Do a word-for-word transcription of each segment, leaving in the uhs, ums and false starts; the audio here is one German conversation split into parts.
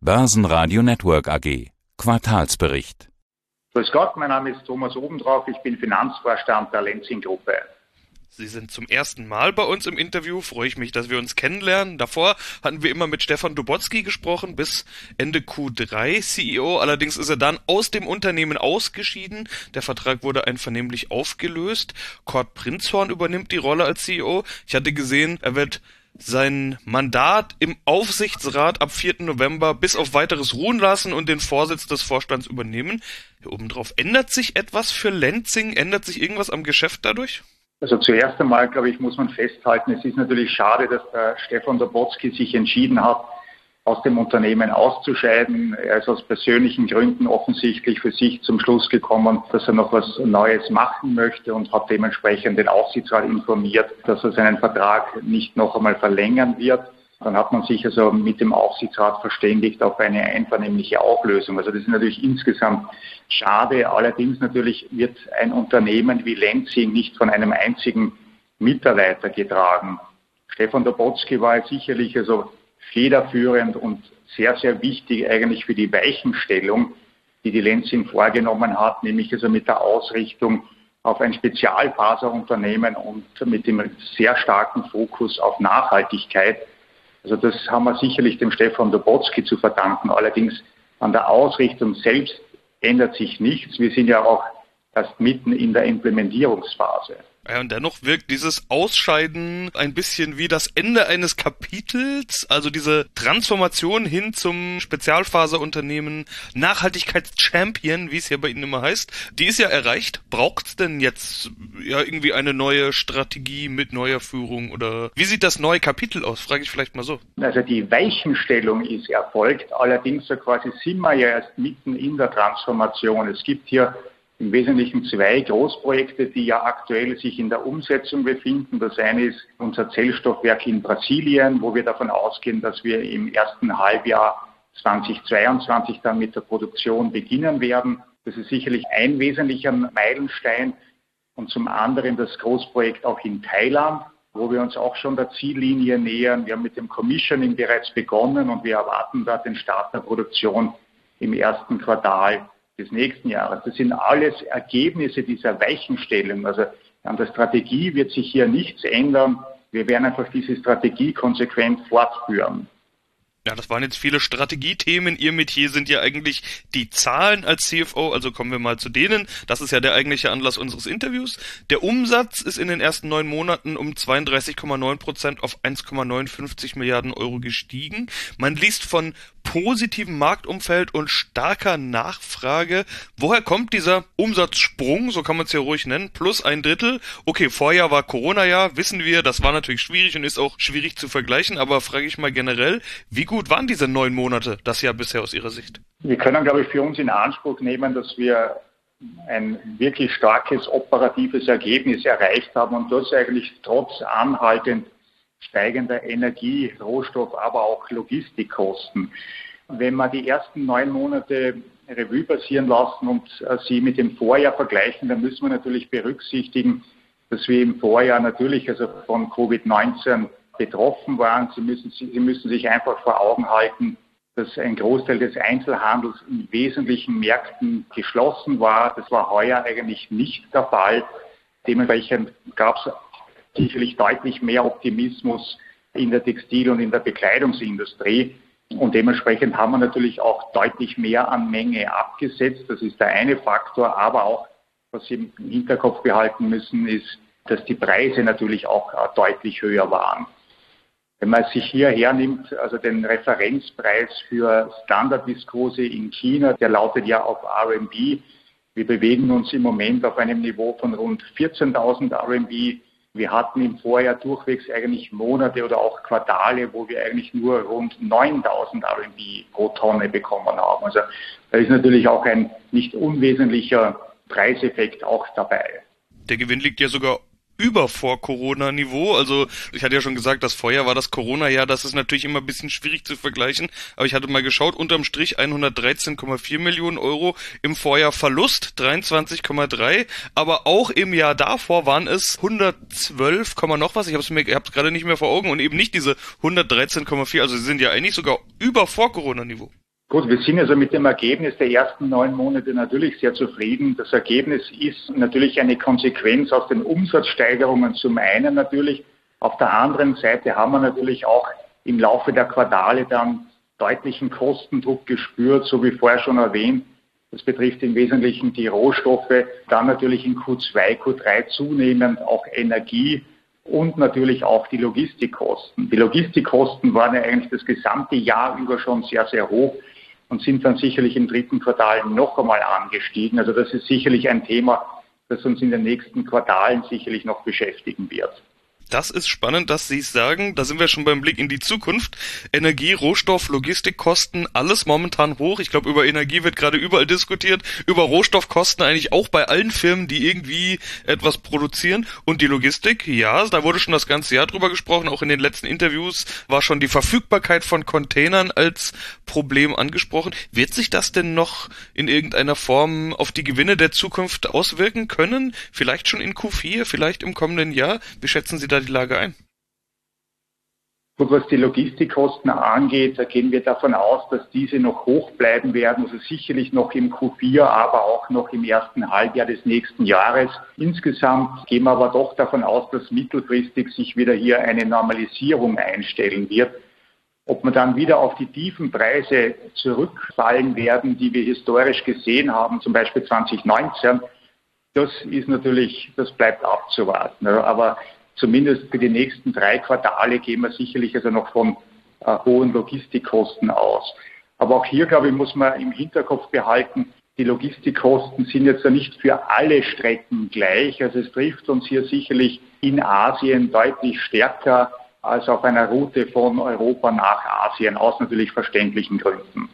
Börsenradio Network A G. Quartalsbericht. Grüß Gott, mein Name ist Thomas Obendrauf, ich bin Finanzvorstand der Lenzing-Gruppe. Sie sind zum ersten Mal bei uns im Interview, freue ich mich, dass wir uns kennenlernen. Davor hatten wir immer mit Stefan Dubotzky gesprochen, bis Ende Q drei C E O. Allerdings ist er dann aus dem Unternehmen ausgeschieden. Der Vertrag wurde einvernehmlich aufgelöst. Kurt Prinzhorn übernimmt die Rolle als C E O. Ich hatte gesehen, er wird sein Mandat im Aufsichtsrat ab vierten November bis auf weiteres ruhen lassen und den Vorsitz des Vorstands übernehmen. Hier obendrauf, ändert sich etwas für Lenzing? Ändert sich irgendwas am Geschäft dadurch? Also zuerst einmal, glaube ich, muss man festhalten, es ist natürlich schade, dass der Stefan Dubotzky sich entschieden hat, aus dem Unternehmen auszuscheiden. Er ist aus persönlichen Gründen offensichtlich für sich zum Schluss gekommen, dass er noch was Neues machen möchte und hat dementsprechend den Aufsichtsrat informiert, dass er seinen Vertrag nicht noch einmal verlängern wird. Dann hat man sich also mit dem Aufsichtsrat verständigt auf eine einvernehmliche Auflösung. Also das ist natürlich insgesamt schade. Allerdings natürlich wird ein Unternehmen wie Lenzing nicht von einem einzigen Mitarbeiter getragen. Stefan Dubotzky war sicherlich also federführend und sehr, sehr wichtig eigentlich für die Weichenstellung, die die Lenzing vorgenommen hat, nämlich also mit der Ausrichtung auf ein Spezialfaserunternehmen und mit dem sehr starken Fokus auf Nachhaltigkeit. Also das haben wir sicherlich dem Stefan Dubotzky zu verdanken. Allerdings an der Ausrichtung selbst ändert sich nichts. Wir sind ja auch erst mitten in der Implementierungsphase. Ja, und dennoch wirkt dieses Ausscheiden ein bisschen wie das Ende eines Kapitels, also diese Transformation hin zum Spezialfaserunternehmen, Nachhaltigkeitschampion, wie es ja bei Ihnen immer heißt, die ist ja erreicht. Braucht es denn jetzt ja irgendwie eine neue Strategie mit neuer Führung oder wie sieht das neue Kapitel aus? Frage ich vielleicht mal so. Also die Weichenstellung ist erfolgt, allerdings so quasi sind wir ja erst mitten in der Transformation. Es gibt hier im Wesentlichen zwei Großprojekte, die ja aktuell sich in der Umsetzung befinden. Das eine ist unser Zellstoffwerk in Brasilien, wo wir davon ausgehen, dass wir im ersten Halbjahr zweitausendzweiundzwanzig dann mit der Produktion beginnen werden. Das ist sicherlich ein wesentlicher Meilenstein. Und zum anderen das Großprojekt auch in Thailand, wo wir uns auch schon der Ziellinie nähern. Wir haben mit dem Commissioning bereits begonnen und wir erwarten da den Start der Produktion im ersten Quartal des nächsten Jahres. Das sind alles Ergebnisse dieser Weichenstellung. Also an der Strategie wird sich hier nichts ändern. Wir werden einfach diese Strategie konsequent fortführen. Ja, das waren jetzt viele Strategiethemen. Ihr Metier sind ja eigentlich die Zahlen als C F O, also kommen wir mal zu denen. Das ist ja der eigentliche Anlass unseres Interviews. Der Umsatz ist in den ersten neun Monaten um zweiunddreißig Komma neun Prozent auf eins Komma neunundfünfzig Milliarden Euro gestiegen. Man liest von positivem Marktumfeld und starker Nachfrage. Woher kommt dieser Umsatzsprung, so kann man es ja ruhig nennen, plus ein Drittel? Okay, Vorjahr war Corona-Jahr, wissen wir, das war natürlich schwierig und ist auch schwierig zu vergleichen, aber frage ich mal generell, wie gut waren diese neun Monate, das Jahr bisher aus Ihrer Sicht? Wir können, glaube ich, für uns in Anspruch nehmen, dass wir ein wirklich starkes operatives Ergebnis erreicht haben und das eigentlich trotz anhaltend steigender Energie-, Rohstoff-, aber auch Logistikkosten. Wenn wir die ersten neun Monate Revue passieren lassen und sie mit dem Vorjahr vergleichen, dann müssen wir natürlich berücksichtigen, dass wir im Vorjahr natürlich also von Covid neunzehn betroffen waren. Sie müssen, Sie müssen sich einfach vor Augen halten, dass ein Großteil des Einzelhandels in wesentlichen Märkten geschlossen war. Das war heuer eigentlich nicht der Fall. Dementsprechend gab es sicherlich deutlich mehr Optimismus in der Textil- und in der Bekleidungsindustrie. Und dementsprechend haben wir natürlich auch deutlich mehr an Menge abgesetzt. Das ist der eine Faktor. Aber auch, was Sie im Hinterkopf behalten müssen, ist, dass die Preise natürlich auch deutlich höher waren. Wenn man sich hier hernimmt, also den Referenzpreis für Standardviskose in China, der lautet ja auf R M B. Wir bewegen uns im Moment auf einem Niveau von rund vierzehntausend R M B. Wir hatten im Vorjahr durchwegs eigentlich Monate oder auch Quartale, wo wir eigentlich nur rund neuntausend R M B pro Tonne bekommen haben. Also da ist natürlich auch ein nicht unwesentlicher Preiseffekt auch dabei. Der Gewinn liegt ja sogar über Vor-Corona-Niveau. Also ich hatte ja schon gesagt, das Vorjahr war das Corona-Jahr. Das ist natürlich immer ein bisschen schwierig zu vergleichen. Aber ich hatte mal geschaut, unterm Strich hundertdreizehn Komma vier Millionen Euro. Im Vorjahr Verlust dreiundzwanzig Komma drei. Aber auch im Jahr davor waren es hundertzwölf, noch was. Ich habe es mir, ich habe es gerade nicht mehr vor Augen. Und eben nicht diese hundertdreizehn Komma vier. Also sie sind ja eigentlich sogar über Vor-Corona-Niveau. Gut, wir sind also mit dem Ergebnis der ersten neun Monate natürlich sehr zufrieden. Das Ergebnis ist natürlich eine Konsequenz aus den Umsatzsteigerungen zum einen natürlich. Auf der anderen Seite haben wir natürlich auch im Laufe der Quartale dann deutlichen Kostendruck gespürt, so wie vorher schon erwähnt. Das betrifft im Wesentlichen die Rohstoffe, dann natürlich in Q zwei, Q drei zunehmend auch Energie und natürlich auch die Logistikkosten. Die Logistikkosten waren ja eigentlich das gesamte Jahr über schon sehr, sehr hoch und sind dann sicherlich im dritten Quartal noch einmal angestiegen. Also das ist sicherlich ein Thema, das uns in den nächsten Quartalen sicherlich noch beschäftigen wird. Das ist spannend, dass Sie es sagen. Da sind wir schon beim Blick in die Zukunft. Energie, Rohstoff, Logistikkosten, alles momentan hoch. Ich glaube, über Energie wird gerade überall diskutiert. Über Rohstoffkosten eigentlich auch bei allen Firmen, die irgendwie etwas produzieren. Und die Logistik, ja, da wurde schon das ganze Jahr drüber gesprochen. Auch in den letzten Interviews war schon die Verfügbarkeit von Containern als Problem angesprochen. Wird sich das denn noch in irgendeiner Form auf die Gewinne der Zukunft auswirken können? Vielleicht schon in Q vier, vielleicht im kommenden Jahr? Wie schätzen Sie da die Lage ein? Gut, was die Logistikkosten angeht, da gehen wir davon aus, dass diese noch hoch bleiben werden, also sicherlich noch im Q vier, aber auch noch im ersten Halbjahr des nächsten Jahres. Insgesamt gehen wir aber doch davon aus, dass mittelfristig sich wieder hier eine Normalisierung einstellen wird. Ob wir dann wieder auf die tiefen Preise zurückfallen werden, die wir historisch gesehen haben, zum Beispiel zwanzig neunzehn, das ist natürlich, das bleibt abzuwarten. Aber zumindest für die nächsten drei Quartale gehen wir sicherlich also noch von äh, hohen Logistikkosten aus. Aber auch hier, glaube ich, muss man im Hinterkopf behalten, die Logistikkosten sind jetzt ja nicht für alle Strecken gleich. Also es trifft uns hier sicherlich in Asien deutlich stärker als auf einer Route von Europa nach Asien, aus natürlich verständlichen Gründen.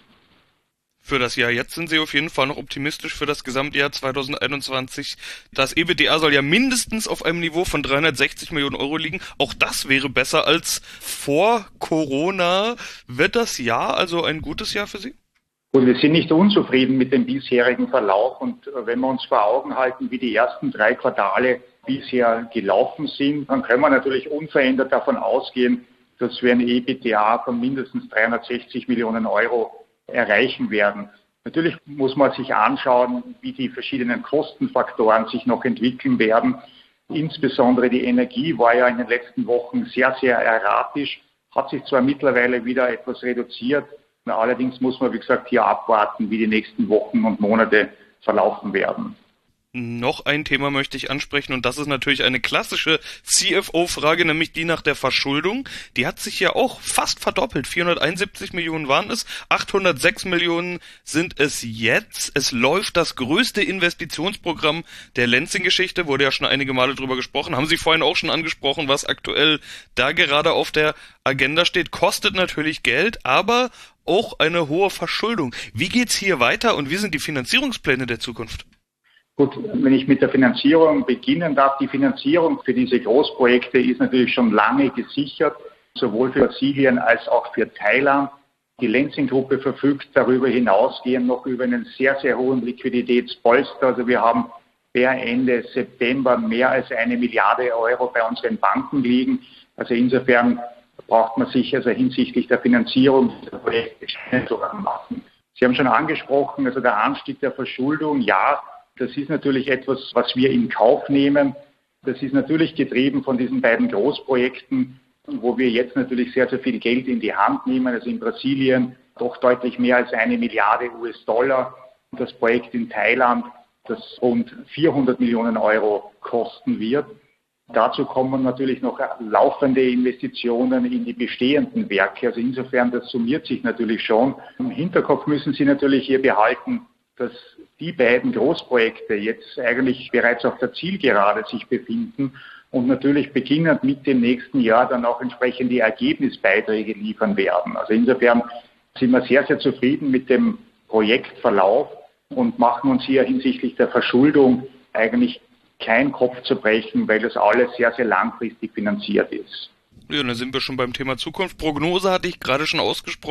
Für das Jahr jetzt sind Sie auf jeden Fall noch optimistisch für das Gesamtjahr zwanzig einundzwanzig. Das EBITDA soll ja mindestens auf einem Niveau von dreihundertsechzig Millionen Euro liegen. Auch das wäre besser als vor Corona. Wird das Jahr also ein gutes Jahr für Sie? Und wir sind nicht unzufrieden mit dem bisherigen Verlauf. Und wenn wir uns vor Augen halten, wie die ersten drei Quartale bisher gelaufen sind, dann können wir natürlich unverändert davon ausgehen, dass wir ein EBITDA von mindestens dreihundertsechzig Millionen Euro erreichen werden. Natürlich muss man sich anschauen, wie die verschiedenen Kostenfaktoren sich noch entwickeln werden. Insbesondere die Energie war ja in den letzten Wochen sehr, sehr erratisch, hat sich zwar mittlerweile wieder etwas reduziert, allerdings muss man, wie gesagt, hier abwarten, wie die nächsten Wochen und Monate verlaufen werden. Noch ein Thema möchte ich ansprechen und das ist natürlich eine klassische C F O-Frage, nämlich die nach der Verschuldung. Die hat sich ja auch fast verdoppelt. vierhunderteinundsiebzig Millionen waren es, achthundertsechs Millionen sind es jetzt. Es läuft das größte Investitionsprogramm der Lenzing-Geschichte, wurde ja schon einige Male drüber gesprochen. Haben Sie vorhin auch schon angesprochen, was aktuell da gerade auf der Agenda steht. Kostet natürlich Geld, aber auch eine hohe Verschuldung. Wie geht's hier weiter und wie sind die Finanzierungspläne der Zukunft? Gut, wenn ich mit der Finanzierung beginnen darf, die Finanzierung für diese Großprojekte ist natürlich schon lange gesichert, sowohl für Brasilien als auch für Thailand. Die Lenzing-Gruppe verfügt darüber hinausgehend noch über einen sehr, sehr hohen Liquiditätspolster. Also wir haben per Ende September mehr als eine Milliarde Euro bei unseren Banken liegen. Also insofern braucht man sich also hinsichtlich der Finanzierung dieser Projekte keine Sorgen machen. Sie haben schon angesprochen, also der Anstieg der Verschuldung, ja, das ist natürlich etwas, was wir in Kauf nehmen. Das ist natürlich getrieben von diesen beiden Großprojekten, wo wir jetzt natürlich sehr, sehr viel Geld in die Hand nehmen. Also in Brasilien doch deutlich mehr als eine Milliarde U S-Dollar. Und das Projekt in Thailand, das rund vierhundert Millionen Euro kosten wird. Dazu kommen natürlich noch laufende Investitionen in die bestehenden Werke. Also insofern, das summiert sich natürlich schon. Im Hinterkopf müssen Sie natürlich hier behalten, dass die beiden Großprojekte jetzt eigentlich bereits auf der Zielgerade sich befinden und natürlich beginnend mit dem nächsten Jahr dann auch entsprechend die Ergebnisbeiträge liefern werden. Also insofern sind wir sehr, sehr zufrieden mit dem Projektverlauf und machen uns hier hinsichtlich der Verschuldung eigentlich keinen Kopf zu brechen, weil das alles sehr, sehr langfristig finanziert ist. Ja, dann sind wir schon beim Thema Zukunft. Prognose hatte ich gerade schon ausgesprochen.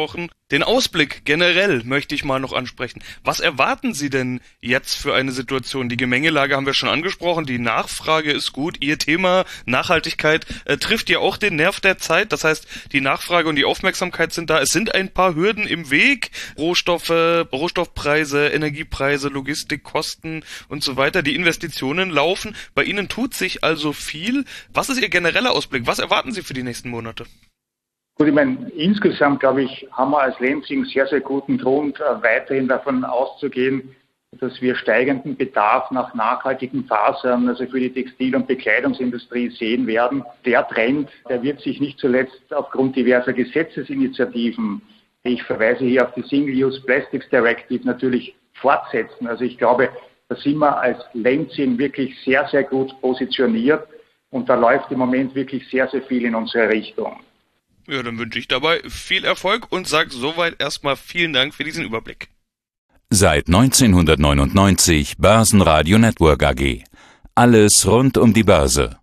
Den Ausblick generell möchte ich mal noch ansprechen. Was erwarten Sie denn jetzt für eine Situation? Die Gemengelage haben wir schon angesprochen, die Nachfrage ist gut. Ihr Thema Nachhaltigkeit äh, trifft ja auch den Nerv der Zeit. Das heißt, die Nachfrage und die Aufmerksamkeit sind da. Es sind ein paar Hürden im Weg. Rohstoffe, Rohstoffpreise, Energiepreise, Logistikkosten und so weiter. Die Investitionen laufen. Bei Ihnen tut sich also viel. Was ist Ihr genereller Ausblick? Was erwarten Sie für die nächsten Monate? Gut, ich meine, insgesamt, glaube ich, haben wir als Lenzing sehr, sehr guten Grund, äh, weiterhin davon auszugehen, dass wir steigenden Bedarf nach nachhaltigen Fasern, also für die Textil- und Bekleidungsindustrie sehen werden. Der Trend, der wird sich nicht zuletzt aufgrund diverser Gesetzesinitiativen, ich verweise hier auf die Single-Use Plastics Directive, natürlich fortsetzen. Also ich glaube, da sind wir als Lenzing wirklich sehr, sehr gut positioniert und da läuft im Moment wirklich sehr, sehr viel in unsere Richtung. Ja, dann wünsche ich dabei viel Erfolg und sage soweit erstmal vielen Dank für diesen Überblick. Seit neunzehnhundertneunundneunzig Börsenradio Network A G. Alles rund um die Börse.